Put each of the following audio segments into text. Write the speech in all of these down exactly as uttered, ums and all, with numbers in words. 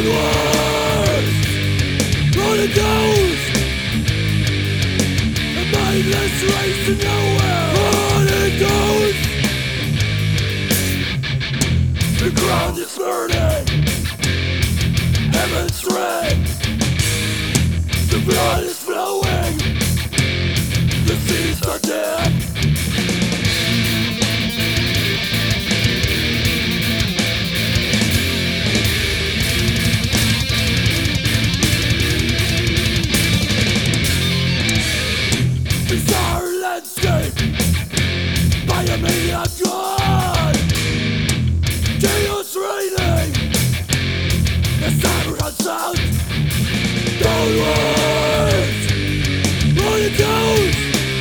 Downwards, on it goes. A mindless race to nowhere. On it goes. The ground is burning. Heaven's red. The blood is flowing. The seas are dead. Bizarre landscape by a maniac god. Chaos reigning. The sun runs out. Downwards, on it goes.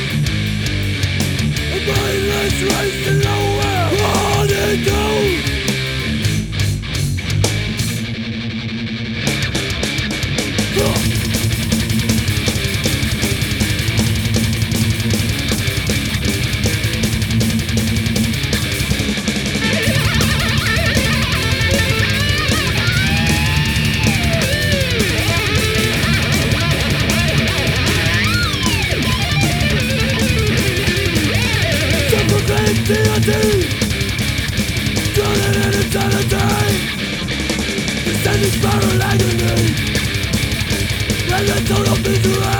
A mindless race to nowhere. On it goes. Deity, drowning in insanity, descending spiral agony, and the total misery.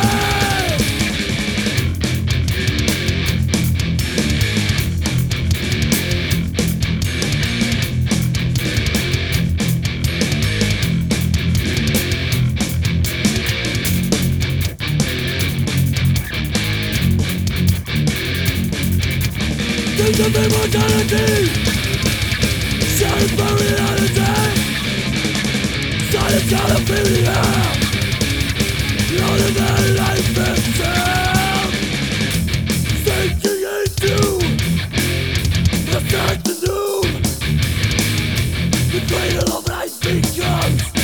Think of immortality, sharing for reality. Silence out of failure, louder than life itself. Sinking into the certain doom. The cradle of life becomes